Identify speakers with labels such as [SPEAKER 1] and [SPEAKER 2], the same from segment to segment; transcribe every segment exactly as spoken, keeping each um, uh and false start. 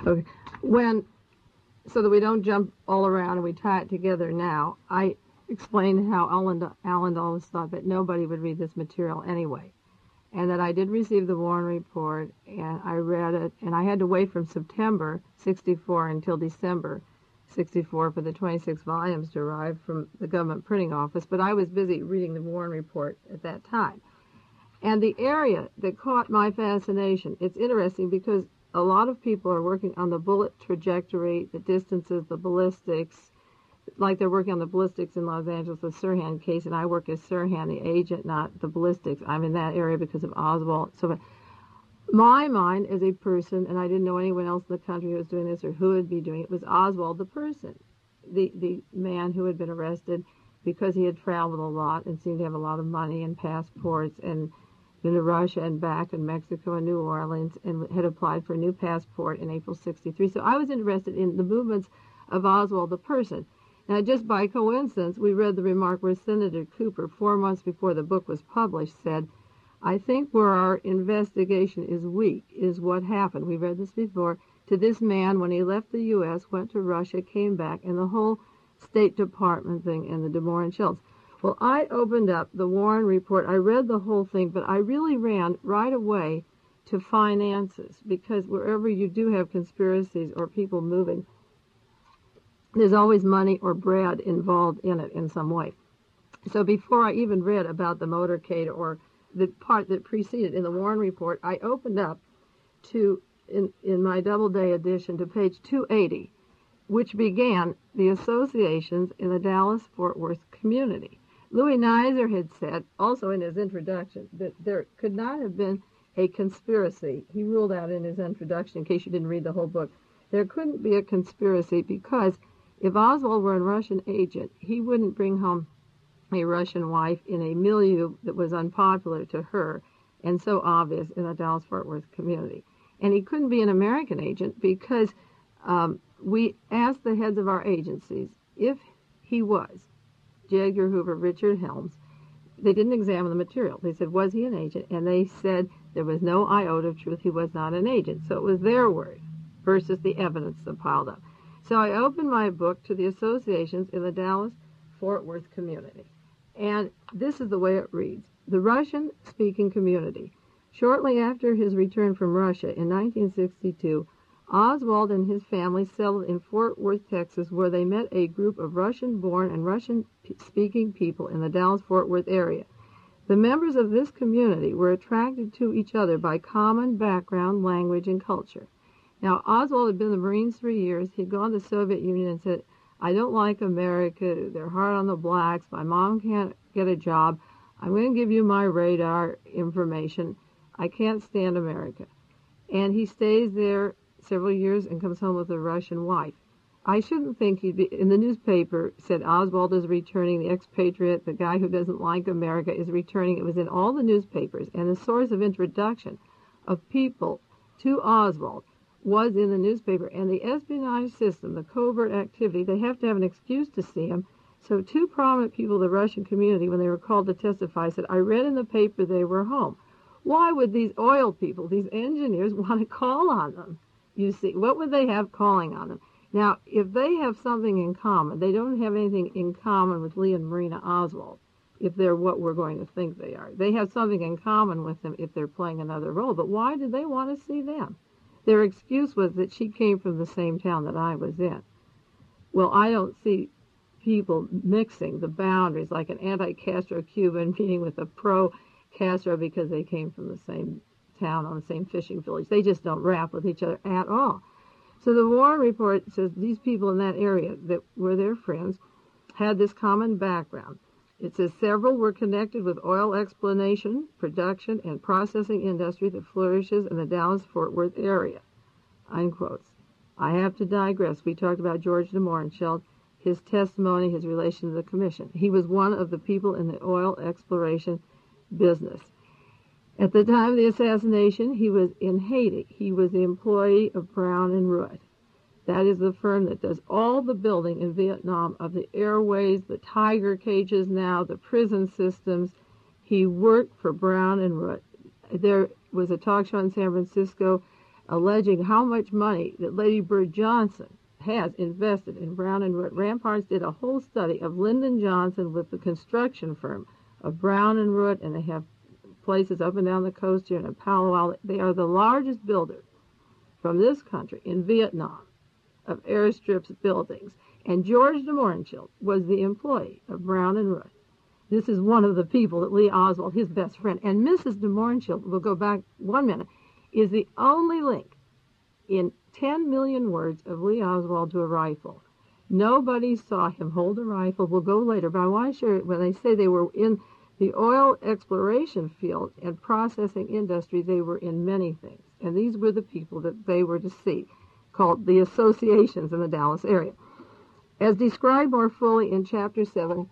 [SPEAKER 1] Okay. When, so that we don't jump all around and we tie it together now, I explained how Alan, Alan Dulles thought that nobody would read this material anyway, and that I did receive the Warren Report, and I read it, and I had to wait from September sixty-four until December sixty-four for the twenty-six volumes to arrive from the government printing office, but I was busy reading the Warren Report at that time. And the area that caught my fascination, it's interesting because a lot of people are working on the bullet trajectory, the distances, the ballistics, like they're working on the ballistics in Los Angeles, the Sirhan case, and I work as Sirhan, the agent, not the ballistics. I'm in that area because of Oswald. So my mind as a person, and I didn't know anyone else in the country who was doing this or who would be doing it, was Oswald the person, the, the man who had been arrested because he had traveled a lot and seemed to have a lot of money and passports and been to Russia and back in Mexico and New Orleans and had applied for a new passport in April sixty-three. So I was interested in the movements of Oswald the person. Now, just by coincidence, we read the remark where Senator Cooper, four months before the book was published, said, I think where our investigation is weak is what happened. We read this before. To this man, when he left the U S, went to Russia, came back, and the whole State Department thing and the De Morin shells. Well, I opened up the Warren Report. I read the whole thing, but I really ran right away to finances, because wherever you do have conspiracies or people moving, there's always money or bread involved in it in some way. So before I even read about the motorcade or the part that preceded in the Warren Report, I opened up to, in, in my Doubleday edition, to page two eighty, which began the associations in the Dallas-Fort Worth community. Louis Neiser had said, also in his introduction, that there could not have been a conspiracy. He ruled out in his introduction, in case you didn't read the whole book, there couldn't be a conspiracy because if Oswald were a Russian agent, he wouldn't bring home a Russian wife in a milieu that was unpopular to her and so obvious in the Dallas-Fort Worth community. And he couldn't be an American agent because um, we asked the heads of our agencies if he was J. Edgar Hoover, Richard Helms. They didn't examine the material. They said, was he an agent? And they said there was no iota of truth. He was not an agent. So it was their word versus the evidence that piled up. So I opened my book to the associations in the Dallas-Fort Worth community. And this is the way it reads. The Russian-speaking community. Shortly after his return from Russia in nineteen sixty-two, Oswald and his family settled in Fort Worth, Texas, where they met a group of Russian-born and Russian-speaking people in the Dallas-Fort Worth area. The members of this community were attracted to each other by common background, language, and culture. Now, Oswald had been in the Marines three years. He'd gone to the Soviet Union and said, I don't like America. They're hard on the blacks. My mom can't get a job. I'm going to give you my radar information. I can't stand America. And he stays there several years and comes home with a Russian wife. I shouldn't think he'd be, in the newspaper said Oswald is returning, the expatriate, the guy who doesn't like America is returning. It was in all the newspapers, and the source of introduction of people to Oswald was in the newspaper. And the espionage system, the covert activity, they have to have an excuse to see him. So two prominent people of the Russian community, when they were called to testify, said, I read in the paper they were home. Why would these oil people, these engineers, want to call on them? You see, what would they have calling on them? Now, if they have something in common, they don't have anything in common with Lee and Marina Oswald, if they're what we're going to think they are. They have something in common with them if they're playing another role. But why did they want to see them? Their excuse was that she came from the same town that I was in. Well, I don't see people mixing the boundaries like an anti-Castro Cuban meeting with a pro-Castro because they came from the same town on the same fishing village. They just don't rap with each other at all. So the Warren Report says these people in that area that were their friends had this common background. It says several were connected with oil exploration, production, and processing industry that flourishes in the Dallas-Fort Worth area. Unquotes. I have to digress. We talked about George De Mohrenschildt, his testimony, his relation to the commission. He was one of the people in the oil exploration business. At the time of the assassination, he was in Haiti. He was the employee of Brown and Root. That is the firm that does all the building in Vietnam of the airways, the tiger cages now, the prison systems. He worked for Brown and Root. There was a talk show in San Francisco alleging how much money that Lady Bird Johnson has invested in Brown and Root. Ramparts did a whole study of Lyndon Johnson with the construction firm of Brown and Root, and they have places up and down the coast here in Palo Alto. They are the largest builder from this country in Vietnam of airstrips buildings. And George de Mohrenschildt was the employee of Brown and Root. This is one of the people that Lee Oswald, his best friend, and Missus de Mohrenschildt, we'll go back one minute, is the only link in ten million words of Lee Oswald to a rifle. Nobody saw him hold a rifle. We'll go later, but I want to share it. When they say they were in the oil exploration field and processing industry, they were in many things. And these were the people that they were to see, called the associations in the Dallas area. As described more fully in Chapter seven,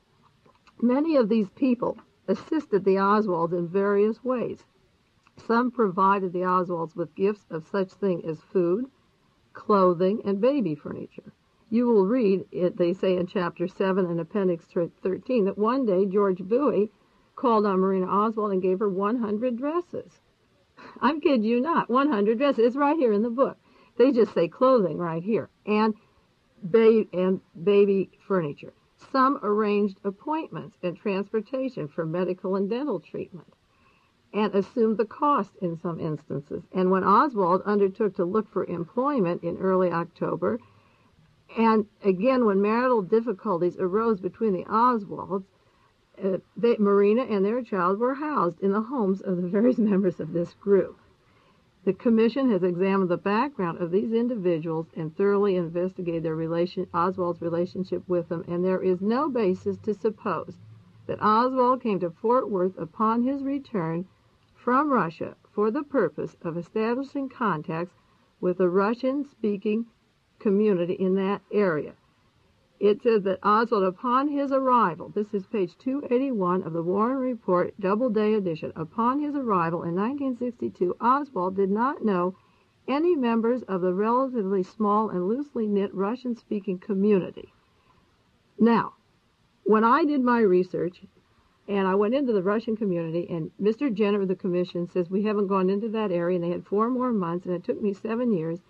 [SPEAKER 1] many of these people assisted the Oswalds in various ways. Some provided the Oswalds with gifts of such thing as food, clothing, and baby furniture. You will read, it, they say in Chapter seven and Appendix thirteen, that one day George Bowie called on Marina Oswald and gave her one hundred dresses. I'm kidding you not, one hundred dresses. It's right here in the book. They just say clothing right here, and, ba- and baby furniture. Some arranged appointments and transportation for medical and dental treatment, and assumed the cost in some instances. And when Oswald undertook to look for employment in early October, and again when marital difficulties arose between the Oswalds, uh, they, Marina and their child were housed in the homes of the various members of this group. The Commission has examined the background of these individuals and thoroughly investigated their relation, Oswald's relationship with them, and there is no basis to suppose that Oswald came to Fort Worth upon his return from Russia for the purpose of establishing contacts with the Russian-speaking community in that area. It says that Oswald, upon his arrival, this is page two eighty-one of the Warren Report, Doubleday edition, upon his arrival in nineteen sixty-two, Oswald did not know any members of the relatively small and loosely knit Russian-speaking community. Now, when I did my research, and I went into the Russian community, and Mister Jenner of the Commission says we haven't gone into that area, and they had four more months, and it took me seven years.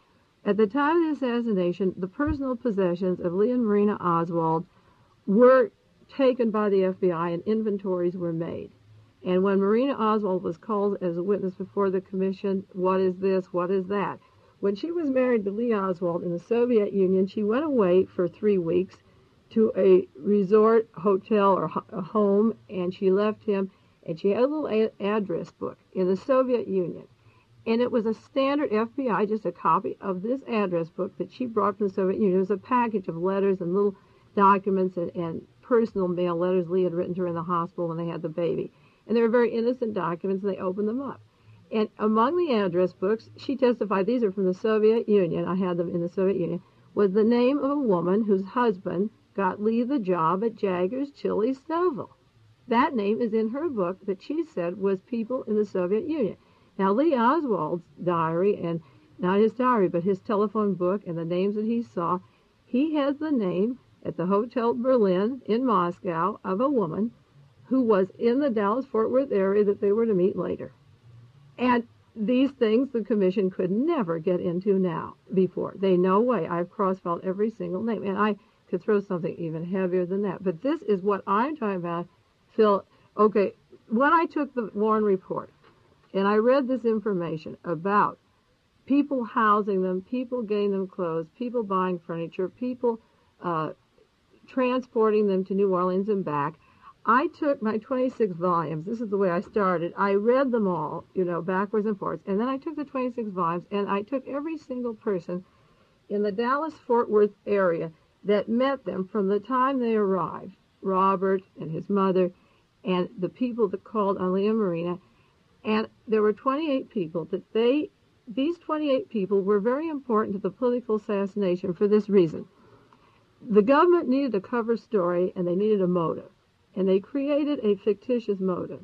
[SPEAKER 1] At the time of the assassination, the personal possessions of Lee and Marina Oswald were taken by the F B I, and inventories were made. And when Marina Oswald was called as a witness before the Commission, what is this, what is that? When she was married to Lee Oswald in the Soviet Union, she went away for three weeks to a resort hotel or a home, and she left him, and she had a little a- address book in the Soviet Union. And it was a standard F B I, just a copy of this address book that she brought from the Soviet Union. It was a package of letters and little documents and, and personal mail letters Lee had written to her in the hospital when they had the baby. And they were very innocent documents, and they opened them up. And among the address books, she testified, these are from the Soviet Union, I had them in the Soviet Union, was the name of a woman whose husband got Lee the job at Jaggers Chili Snowville. That name is in her book that she said was people in the Soviet Union. Now, Lee Oswald's diary, and not his diary, but his telephone book and the names that he saw, he has the name at the Hotel Berlin in Moscow of a woman who was in the Dallas-Fort Worth area that they were to meet later. And these things the Commission could never get into now before. They no way. I've cross-filed every single name, and I could throw something even heavier than that. But this is what I'm talking about, Phil. Okay, when I took the Warren Report, and I read this information about people housing them, people getting them clothes, people buying furniture, people uh, transporting them to New Orleans and back. I took my twenty-six volumes. This is the way I started. I read them all, you know, backwards and forwards. And then I took the twenty-six volumes, and I took every single person in the Dallas-Fort Worth area that met them from the time they arrived, Robert and his mother, and the people that called on Lee and Marina. And there were twenty-eight people that they, these twenty-eight people were very important to the political assassination for this reason. The government needed a cover story, and they needed a motive. And they created a fictitious motive.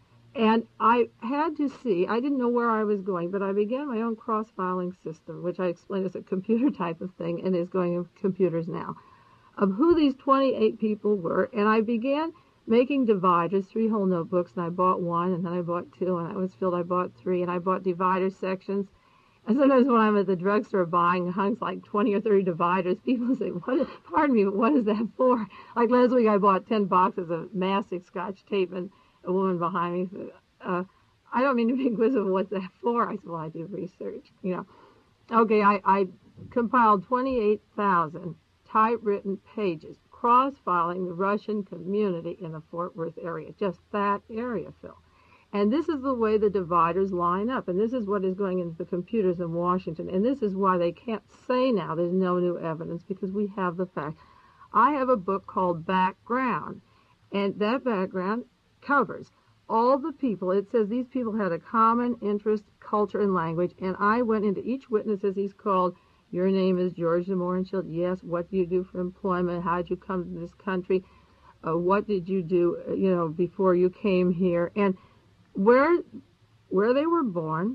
[SPEAKER 1] And I had to see, I didn't know where I was going, but I began my own cross-filing system, which I explained is a computer type of thing and is going in computers now, of who these twenty-eight people were. And I began making dividers, three whole notebooks, and I bought one, and then I bought two, and I was filled, I bought three, and I bought divider sections. And sometimes when I'm at the drugstore buying hunks like twenty or thirty dividers, people say, "What? Is, pardon me, but what is that for?" Like last week, I bought ten boxes of mastic Scotch tape, and a woman behind me said, uh, "I don't mean to be inquisitive. What's that for?" I said, "Well, I do research, you know." Okay, I, I compiled twenty-eight thousand typewritten pages, cross-filing the Russian community in the Fort Worth area, just that area, Phil. And this is the way the dividers line up, and this is what is going into the computers in Washington, and this is why they can't say now there's no new evidence, because we have the fact. I have a book called Background, and that background covers all the people. It says these people had a common interest, culture, and language, and I went into each witness as he's called. Your name is George de Mohrenschildt. Yes. What do you do for employment? How did you come to this country? Uh, what did you do, you know, before you came here? And where where they were born,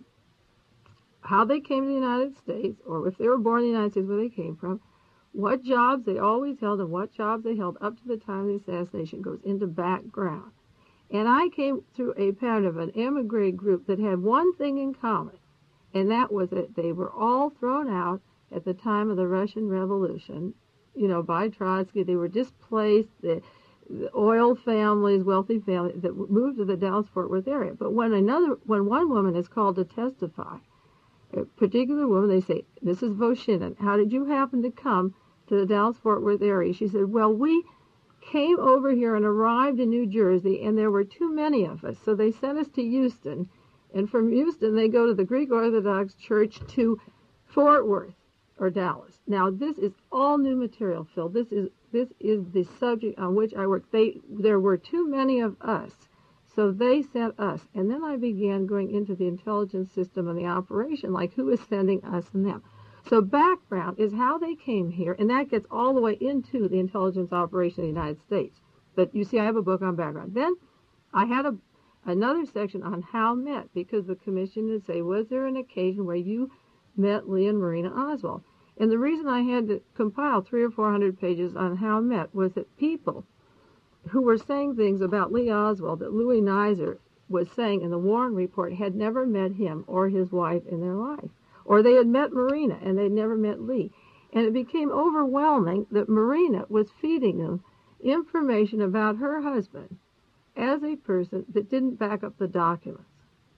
[SPEAKER 1] how they came to the United States, or if they were born in the United States, where they came from, what jobs they always held, and what jobs they held up to the time of the assassination goes into background. And I came through a pattern of an emigre group that had one thing in common, and that was that they were all thrown out at the time of the Russian Revolution, you know, by Trotsky. They were displaced. The, the oil families, wealthy families that moved to the Dallas-Fort Worth area. But when another, when one woman is called to testify, a particular woman, they say, Missus Voshinin, how did you happen to come to the Dallas-Fort Worth area? She said, well, we came over here and arrived in New Jersey, and there were too many of us, so they sent us to Houston. And from Houston, they go to the Greek Orthodox Church to Fort Worth or Dallas. Now, this is all new material, Phil. This is this is the subject on which I work. They there were too many of us, so they sent us. And then I began going into the intelligence system and the operation, like who is sending us and them. So background is how they came here, and that gets all the way into the intelligence operation of the United States. But you see, I have a book on background. Then I had a another section on how met, because the commission would say, was there an occasion where you met Lee and Marina Oswald? And the reason I had to compile three or four hundred pages on how met was that people who were saying things about Lee Oswald that Louis Nizer was saying in the Warren Report had never met him or his wife in their life. Or they had met Marina and they'd never met Lee. And it became overwhelming that Marina was feeding them information about her husband as a person that didn't back up the documents.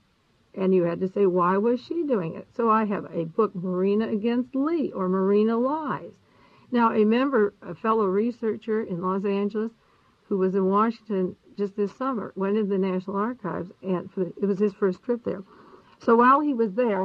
[SPEAKER 1] And you had to say, why was she doing it? So I have a book, Marina Against Lee, or Marina Lies. Now, a member, a fellow researcher in Los Angeles who was in Washington just this summer, went into the National Archives, and for the, it was his first trip there. So while he was there,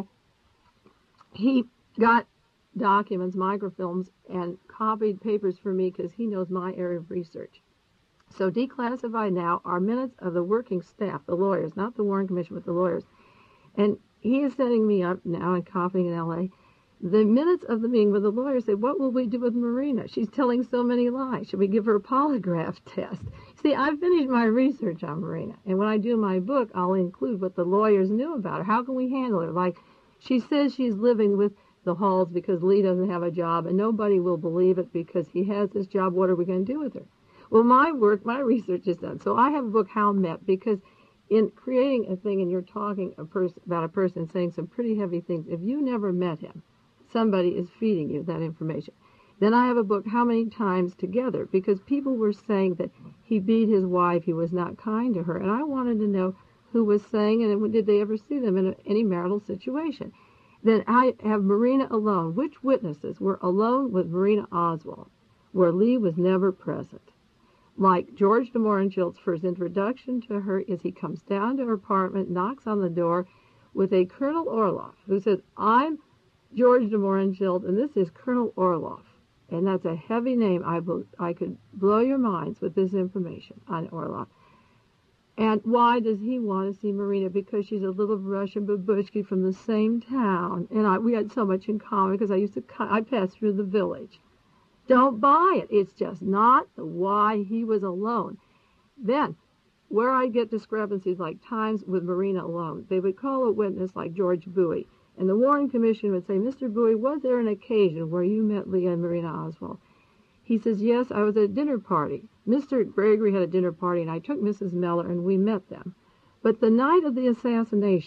[SPEAKER 1] he got documents, microfilms, and copied papers for me because he knows my area of research. So declassified now are minutes of the working staff, the lawyers, not the Warren Commission, but the lawyers. And he is setting me up now and copying in L A the minutes of the meeting where the lawyers say, what will we do with Marina? She's telling so many lies. Should we give her a polygraph test? See, I've finished my research on Marina. And when I do my book, I'll include what the lawyers knew about her. How can we handle her? Like, she says she's living with the Halls because Lee doesn't have a job, and nobody will believe it because he has this job. What are we going to do with her? Well, my work, my research is done. So I have a book, How Met, because in creating a thing and you're talking a person about a person saying some pretty heavy things, if you never met him, somebody is feeding you that information. Then I have a book, How Many Times Together, because people were saying that he beat his wife, he was not kind to her, and I wanted to know who was saying it and did they ever see them in a, any marital situation. Then I have Marina alone. Which witnesses were alone with Marina Oswald, where Lee was never present? Like George de Mohrenschildt's first introduction to her is he comes down to her apartment, knocks on the door with a Colonel Orloff, who says, I'm George de Mohrenschildt, and this is Colonel Orloff. And that's a heavy name. I, I could blow your minds with this information on Orloff. And why does he want to see Marina? Because she's a little Russian babushki from the same town. And I, we had so much in common because I used to, I passed through the village. Don't buy it. It's just not the why he was alone. Then, where I get discrepancies like times with Marina alone, they would call a witness like George Bowie, and the Warren Commission would say, Mister Bowie, was there an occasion where you met Lee and Marina Oswald? He says, yes, I was at a dinner party. Mister Gregory had a dinner party, and I took Missus Mellor, and we met them. But the night of the assassination,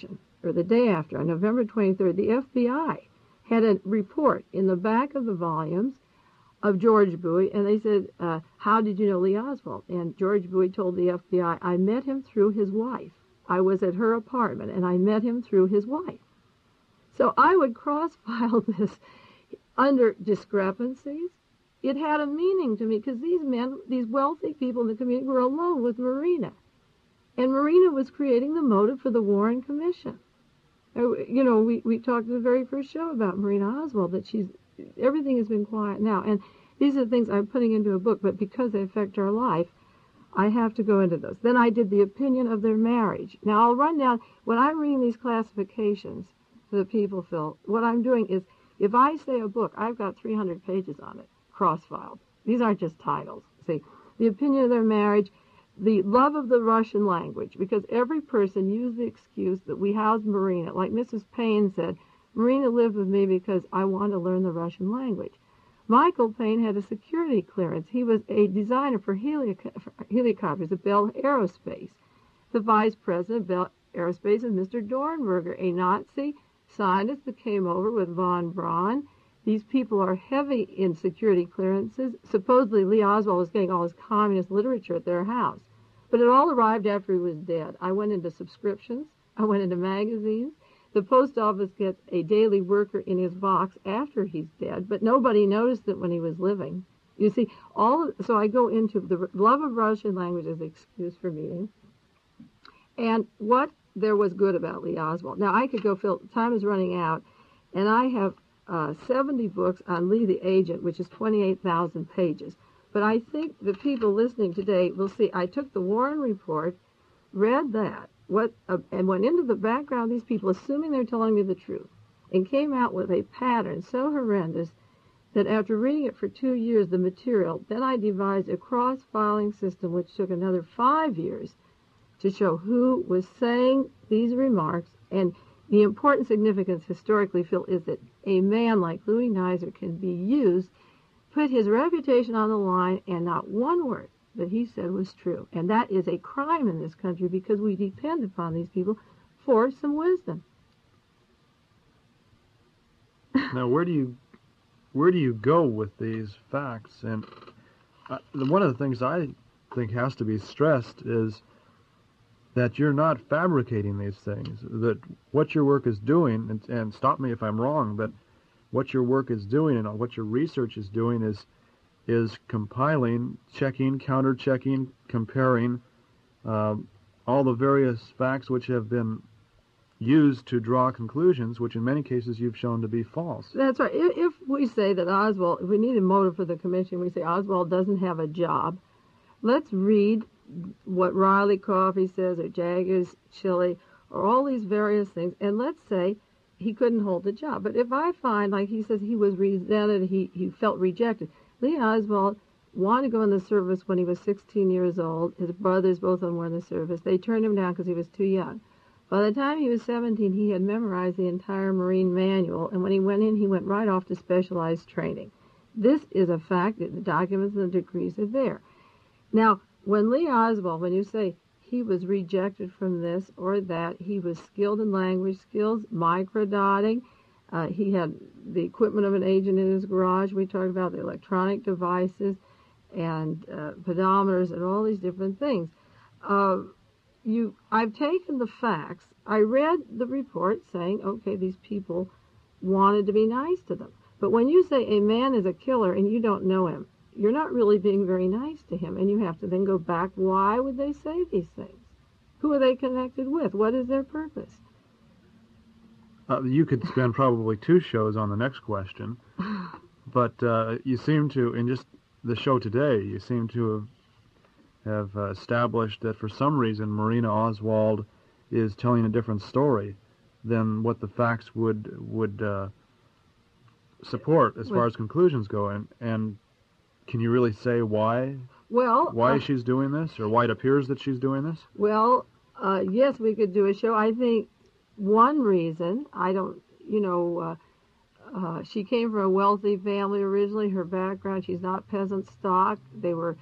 [SPEAKER 1] or the day after, on November twenty-third, the F B I had a report in the back of the volumes of George Bowie, and they said, uh, how did you know Lee Oswald? And George Bowie told the F B I, I met him through his wife. I was at her apartment, and I met him through his wife. So I would cross-file this under discrepancies. It had a meaning to me because these men, these wealthy people in the community were alone with Marina. And Marina was creating the motive for the Warren Commission. You know, we, we talked in the very first show about Marina Oswald, that she's, everything has been quiet now. And these are the things I'm putting into a book, but because they affect our life, I have to go into those. Then I did the opinion of their marriage. Now I'll run down, when I'm reading these classifications to the people, Phil, what I'm doing is, if I say a book, I've got three hundred pages on it, cross-filed. These aren't just titles. See, the opinion of their marriage, the love of the Russian language, because every person used the excuse that we housed Marina. Like Missus Payne said, Marina lived with me because I wanted to learn the Russian language. Michael Payne had a security clearance. He was a designer for, helico- for helicopters at Bell Aerospace. The vice president of Bell Aerospace is Mister Dornberger, a Nazi scientist that came over with von Braun. These people are heavy in security clearances. Supposedly Lee Oswald was getting all his communist literature at their house. But it all arrived after he was dead. I went into subscriptions. I went into magazines. The post office gets a daily worker in his box after he's dead, but nobody noticed it when he was living. You see, all of, so I go into the love of Russian language as an excuse for meeting, and what there was good about Lee Oswald. Now, I could go, Phil, time is running out, and I have uh, seventy books on Lee the Agent, which is twenty-eight thousand pages. But I think the people listening today will see, I took the Warren Report, read that, what, uh, and went into the background of these people, assuming they're telling me the truth, and came out with a pattern so horrendous that after reading it for two years, the material, then I devised a cross-filing system which took another five years to show who was saying these remarks. And the important significance historically, Phil, is that a man like Louis Nizer can be used, put his reputation on the line, and not one word that he said was true. And that is a crime in this country because we depend upon these people for some wisdom.
[SPEAKER 2] Now, where do you where do you go with these facts? And uh, one of the things I think has to be stressed is that you're not fabricating these things, that what your work is doing, and, and stop me if I'm wrong, but what your work is doing and what your research is doing is is compiling, checking, counter-checking, comparing um, all the various facts which have been used to draw conclusions, which in many cases you've shown to be false.
[SPEAKER 1] That's right. If, if we say that Oswald, if we need a motive for the commission, we say Oswald doesn't have a job, let's read what Riley Coffey says, or Jaggers Chili, or all these various things, and let's say he couldn't hold the job. But if I find, like he says, he was resented, he, he felt rejected. Lee Oswald wanted to go in the service when he was sixteen years old. His brothers, both of them, were in the service. They turned him down because he was too young. By the time he was seventeen, he had memorized the entire Marine manual, and when he went in, he went right off to specialized training. This is a fact that the documents and the degrees are there. Now, when Lee Oswald, when you say he was rejected from this or that, he was skilled in language skills, microdotting, uh, he had the equipment of an agent in his garage. We talked about the electronic devices and uh, pedometers and all these different things. Uh, you, I've taken the facts. I read the report saying, okay, these people wanted to be nice to them. But when you say a man is a killer and you don't know him, you're not really being very nice to him, and you have to then go back. Why would they say these things? Who are they connected with? What is their purpose?
[SPEAKER 2] Uh, you could spend probably two shows on the next question, but uh, you seem to, in just the show today, you seem to have, have uh, established that for some reason Marina Oswald is telling a different story than what the facts would would uh, support as far as conclusions go. And, and can you really say why?
[SPEAKER 1] Well,
[SPEAKER 2] why
[SPEAKER 1] uh,
[SPEAKER 2] she's doing this, or why it appears that she's doing this?
[SPEAKER 1] Well, uh, yes, we could do a show. I think one reason, I don't, you know, uh, uh, she came from a wealthy family originally. Her background, she's not peasant stock. They were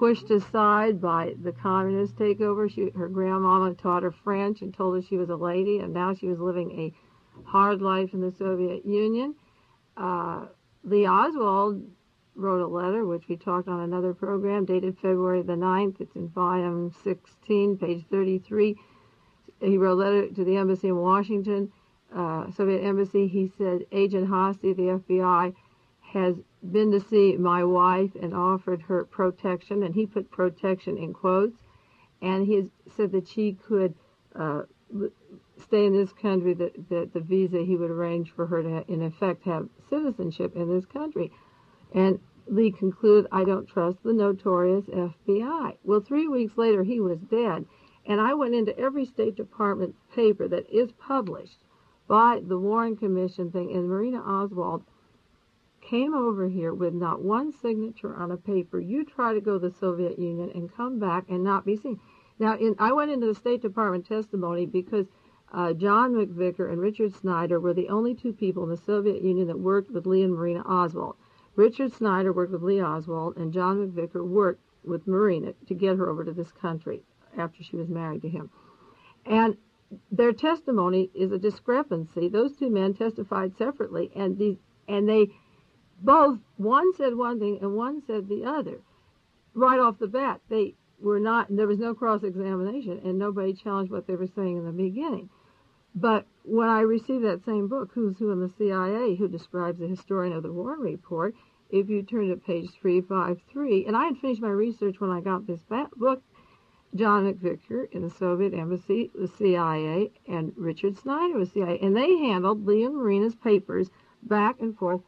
[SPEAKER 1] pushed aside by the communist takeover. She, her grandmama taught her French and told her she was a lady, and now she was living a hard life in the Soviet Union. Uh, Lee Oswald wrote a letter, which we talked on another program, dated February the ninth. It's in volume sixteen, page thirty-three. He wrote a letter to the embassy in Washington, uh, Soviet embassy. He said, Agent Hosty, the F B I, has been to see my wife and offered her protection, and he put protection in quotes, and he said that she could uh, stay in this country, that, that the visa he would arrange for her to, in effect, have citizenship in this country. And Lee concluded, I don't trust the notorious F B I. Well, three weeks later, he was dead. And I went into every State Department paper that is published by the Warren Commission thing, and Marina Oswald came over here with not one signature on a paper. You try to go to the Soviet Union and come back and not be seen. Now, in, I went into the State Department testimony because uh, John McVicker and Richard Snyder were the only two people in the Soviet Union that worked with Lee and Marina Oswald. Richard Snyder worked with Lee Oswald, and John McVicker worked with Marina to get her over to this country after she was married to him. And their testimony is a discrepancy. Those two men testified separately, and these, and they both, one said one thing and one said the other. Right off the bat, they were not, there was no cross-examination, and nobody challenged what they were saying in the beginning. But when I received that same book, Who's Who in the C I A, who describes the historian of the Warren Report, if you turn to page three fifty-three, and I had finished my research when I got this book, John McVicker in the Soviet Embassy, the C I A, and Richard Snyder was C I A, and they handled Lee and Marina's papers back and forth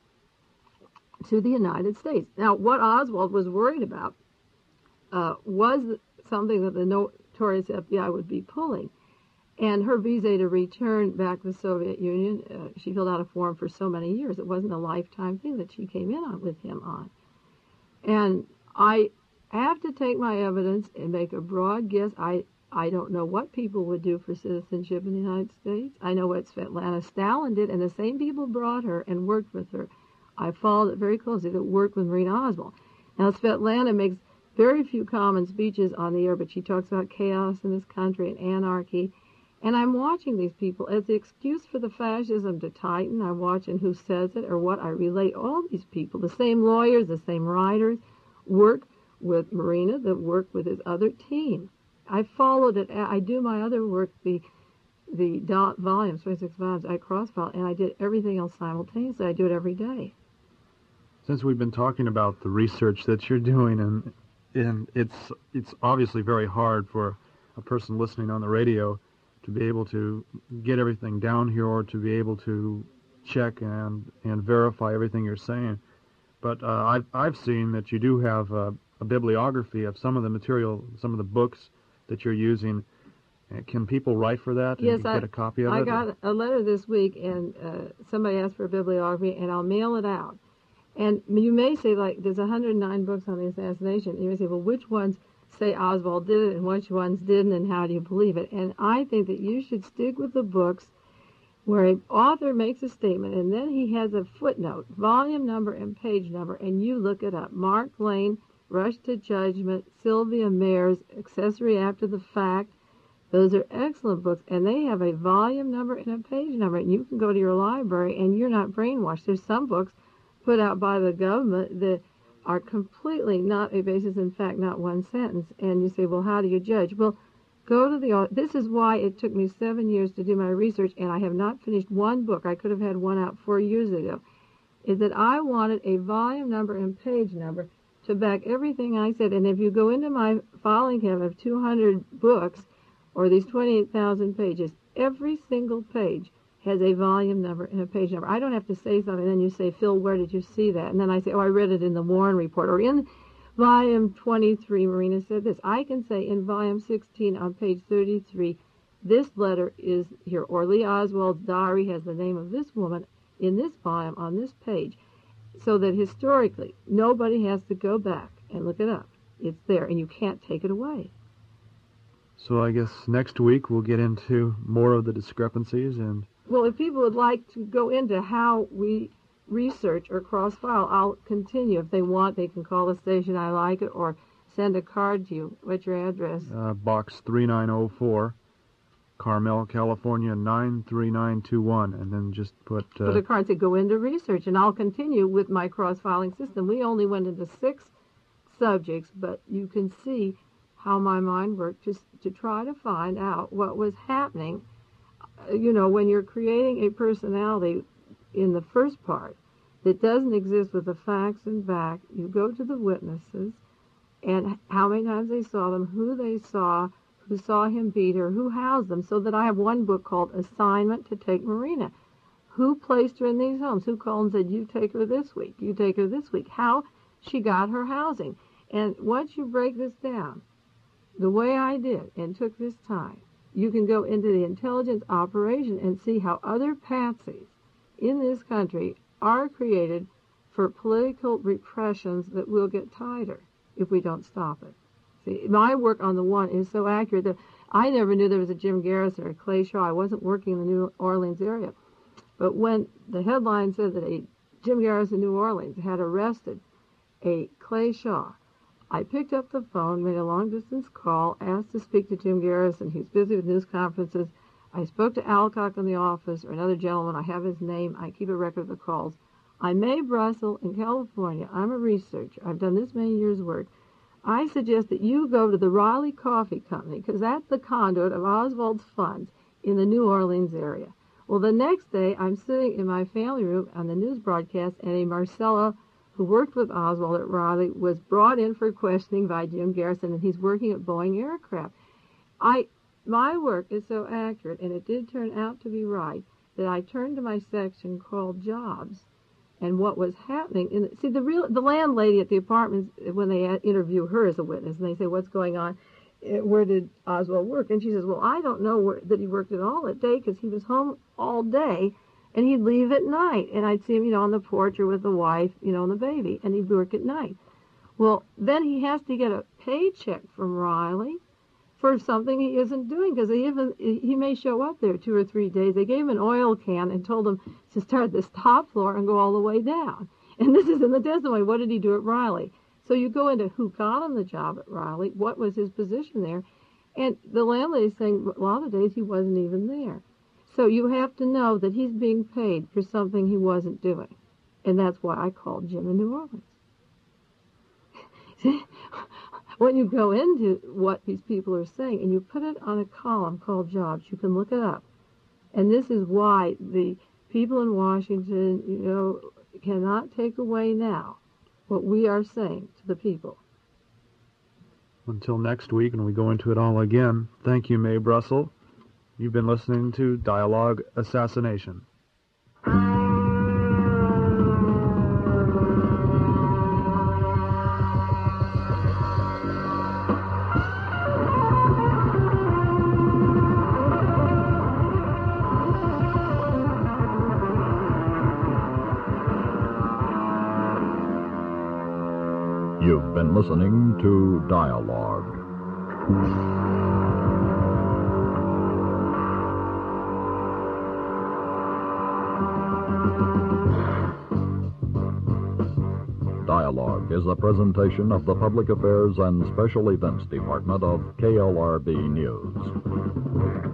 [SPEAKER 1] to the United States. Now, what Oswald was worried about uh, was something that the notorious F B I would be pulling. And her visa to return back to the Soviet Union, uh, she filled out a form for so many years. It wasn't a lifetime thing that she came in on with him on. And I have to take my evidence and make a broad guess. I, I don't know what people would do for citizenship in the United States. I know what Svetlana Stalin did, and the same people brought her and worked with her. I followed it very closely, that worked with Marina Oswald. Now, Svetlana makes very few common speeches on the air, but she talks about chaos in this country and anarchy. And I'm watching these people as the excuse for the fascism to tighten. I'm watching who says it or what. I relate all these people, the same lawyers, the same writers, work with Marina that work with his other team. I followed it. I do my other work, the the dot volumes, twenty-six volumes, I cross-file, and I did everything else simultaneously. I do it every day.
[SPEAKER 2] Since we've been talking about the research that you're doing, and and it's it's obviously very hard for a person listening on the radio to be able to get everything down here, or to be able to check and, and verify everything you're saying. But uh, I've, I've seen that you do have a, a bibliography of some of the material, some of the books that you're using. Uh, Can people write for that and
[SPEAKER 1] Yes,
[SPEAKER 2] get
[SPEAKER 1] I,
[SPEAKER 2] a copy of
[SPEAKER 1] I
[SPEAKER 2] it?
[SPEAKER 1] I got a letter this week, and uh, somebody asked for a bibliography, and I'll mail it out. And you may say, like, there's one hundred nine books on the assassination. And you may say, well, which ones say Oswald did it and which ones didn't, and how do you believe it? And I think that you should stick with the books where an author makes a statement, and then he has a footnote, volume number and page number, and you look it up. Mark Lane, Rush to Judgment, Sylvia Mayer's Accessory After the Fact. Those are excellent books, and they have a volume number and a page number, and you can go to your library, and you're not brainwashed. There's some books put out by the government that are completely not a basis in fact, not one sentence. And you say, well, how do you judge? Well, go to the, this is why it took me seven years to do my research, and I have not finished one book. I could have had one out four years ago. Is that I wanted a volume number and page number to back everything I said. And if you go into my filing cabinet of two hundred books, or these twenty-eight thousand pages, every single page has a volume number and a page number. I don't have to say something, and then you say, Phil, where did you see that? And then I say, oh, I read it in the Warren Report, or in volume twenty-three, Marina said this. I can say in volume sixteen on page thirty-three, this letter is here, or Lee Oswald's diary has the name of this woman in this volume on this page, so that historically, nobody has to go back and look it up. It's there, and you can't take it away.
[SPEAKER 2] So I guess next week we'll get into more of the discrepancies. And
[SPEAKER 1] well, if people would like to go into how we research or cross-file, I'll continue. If they want, they can call the station. I like it, or send a card to you. What's your address?
[SPEAKER 2] Uh, box three nine oh four, Carmel, California nine three nine two one, and then just put... Uh,
[SPEAKER 1] Put a card, say, go into research, and I'll continue with my cross-filing system. We only went into six subjects, but you can see how my mind worked just to try to find out what was happening. You know, when you're creating a personality in the first part that doesn't exist with the facts and back, you go to the witnesses and how many times they saw them, who they saw, who saw him beat her, who housed them, so that I have one book called Assignment to Take Marina. Who placed her in these homes? Who called and said, you take her this week, you take her this week? How she got her housing. And once you break this down, the way I did and took this time, you can go into the intelligence operation and see how other patsies in this country are created for political repressions that will get tighter if we don't stop it. See, my work on the one is so accurate that I never knew there was a Jim Garrison or Clay Shaw. I wasn't working in the New Orleans area. But when the headline said that a Jim Garrison, New Orleans, had arrested a Clay Shaw, I picked up the phone, made a long-distance call, asked to speak to Jim Garrison. He was busy with news conferences. I spoke to Alcock in the office, or another gentleman. I have his name. I keep a record of the calls. I'm Mae Brussel in California. I'm a researcher. I've done this many years' work. I suggest that you go to the Riley Coffee Company, because that's the conduit of Oswald's funds in the New Orleans area. Well, the next day, I'm sitting in my family room on the news broadcast, and a Marcella who worked with Oswald at Riley was brought in for questioning by Jim Garrison, and he's working at Boeing Aircraft. I, my work is so accurate, and it did turn out to be right, that I turned to my section called Jobs, and what was happening. In, see, the real the landlady at the apartments, when they interview her as a witness, and they say, what's going on? Where did Oswald work? And she says, well, I don't know where, that he worked at all that day, because he was home all day, and he'd leave at night. And I'd see him, you know, on the porch or with the wife, you know, and the baby, and he'd work at night. Well, then he has to get a paycheck from Riley for something he isn't doing, because he even he may show up there two or three days. They gave him an oil can and told him to start this top floor and go all the way down. And this is in the testimony. What did he do at Riley? So you go into who got him the job at Riley, what was his position there, and the landlady's saying a lot of days he wasn't even there. So you have to know that he's being paid for something he wasn't doing. And that's why I called Jim in New Orleans. When you go into what these people are saying and you put it on a column called Jobs, you can look it up. And this is why the people in Washington, you know, cannot take away now what we are saying to the people.
[SPEAKER 2] Until next week, when we go into it all again, thank you, Mae Brussel. You've been listening to Dialogue Assassination.
[SPEAKER 3] You've been listening to Dialogue. Dialogue is a presentation of the Public Affairs and Special Events Department of K L R B News.